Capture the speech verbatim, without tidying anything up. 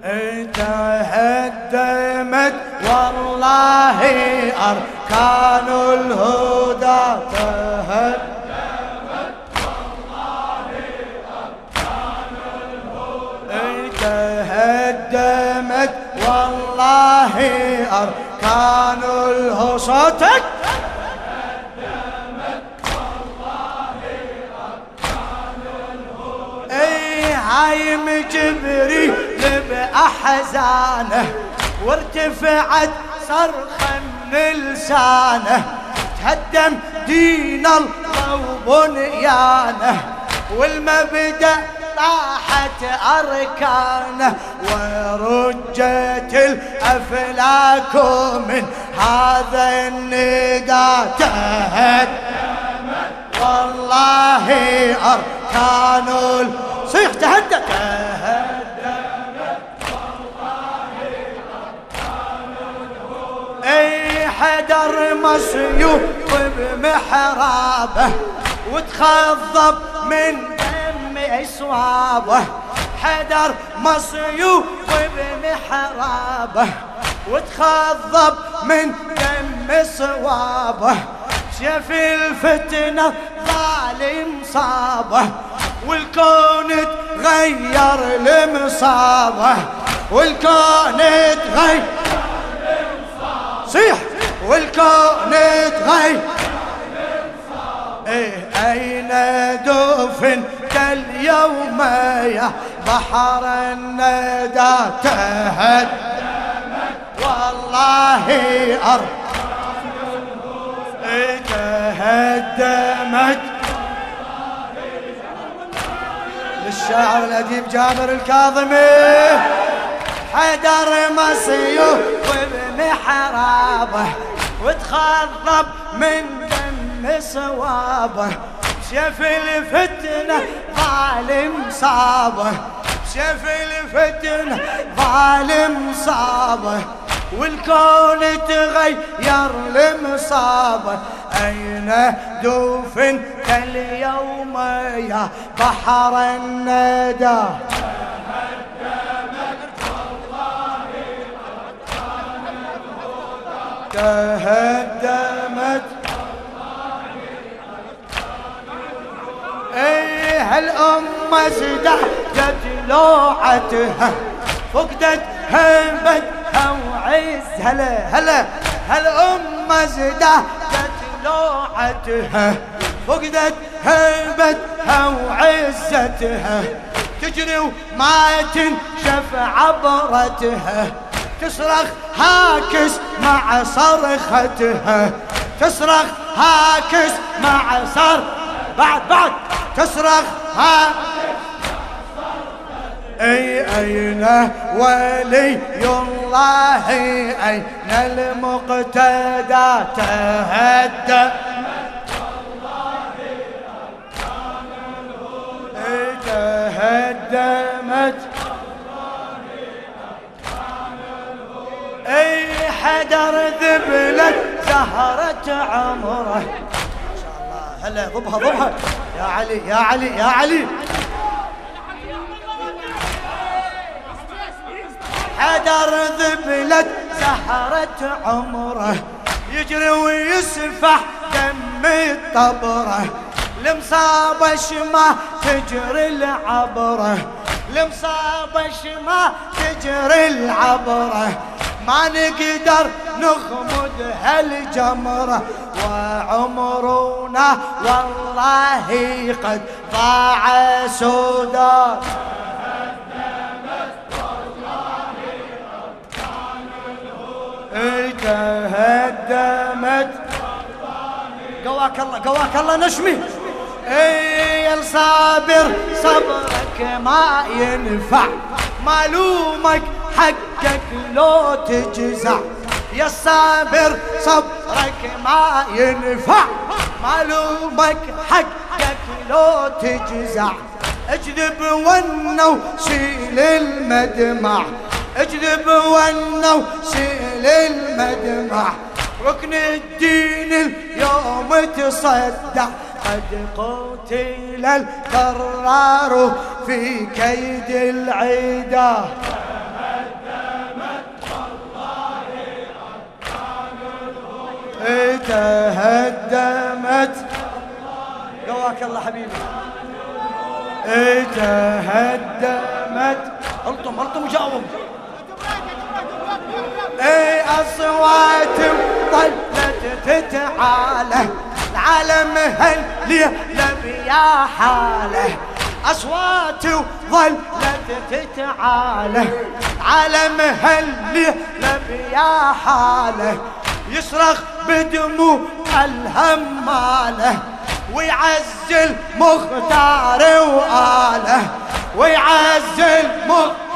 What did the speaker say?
تهدمت والله أركان الهدى، تهدمت والله أركان الهدى، تهدمت والله أركان الهدى. صوتك هايم جبريل بأحزانه وارتفعت صرخا من لسانه، تهدم دين الله وبنيانه والمبدأ طاحت أركانه، ورجت الأفلاك من هذا النداء، تهدمت والله أركان صيح تهدد، تهدمت والله أركان الهدى. اي حدر مصيوب بمحرابه وتخضب من دم اصوابه، حدر مصيوب بمحرابه وتخضب من دم صوابه، شاف الفتنة ظالم صابه والكون تغير لمصابه، والكون تغير لمصابه، صيح والكون تغير لمصابه. ايه اين دفنت اليوم يا بحر الندى، تهدمت والله أركان الهدى، تهدمت. للشاعر الأديب جابر الكاظمي، حدر مصيوب بمحرابه وتخضب من دم صوابه، شاف الفتنة ظالم صابه، شاف الفتنة ظالم صابه والكون تغير لمصابه. أين دفنت اليوم يا بحر الندى، تهدمت والله أركان الهدى، تهدمت والله أركان الهدى. ايه هالأمة ازدهجت لوعتها، فقدت هيبتها وعز، هلا هلا هالأمة ازدهجت لوعتها، فقدت هيبتها وعزتها، تجري وما تنشف عبرتها، تصرخ هاكس مع صرختها، تصرخ هاكس مع صر بعد بعد تصرخ هاكس. اي اين ولي الله، اين المقتدى، تهدمت والله أركان الهدى، تهدمت والله أركان الهدى. اي حدر ذبلت زهرة عمره، ما شاء الله. هلا ضبها ضبها يا علي يا علي يا علي. حدر ذبلت زهرة عمره، يجري ويسفح دم الطبره، المصابة شما تجري العبره، المصابة شما تجري العبره، ما نقدر نخمد هالجمره، وعمرنا والله قد ضاع سودا، تهدمت. قواك الله قواك الله نشمي. اي الصابر صبرك ما ينفع، معلومك حقك لو تجزع، يا الصابر صبرك ما ينفع، معلومك حقك لو تجزع، اجذب ونه وشيل المدمع، اجذب ونه وشيل المدمع، ركن الدين اليوم تصدع، قد قتل الكرار في كيد العدا. تهدمت. قواك الله حبيبي. تهدمت. الطم الطم وجاوب. اي اصوات ظلت تتعالى العالم هل ليلب يا حاله. اصوات ظلت تتعالى العالم هل ليلب يا حاله. يصرخ بدموع الهماله ويعز المختار وآله. ويعز المختار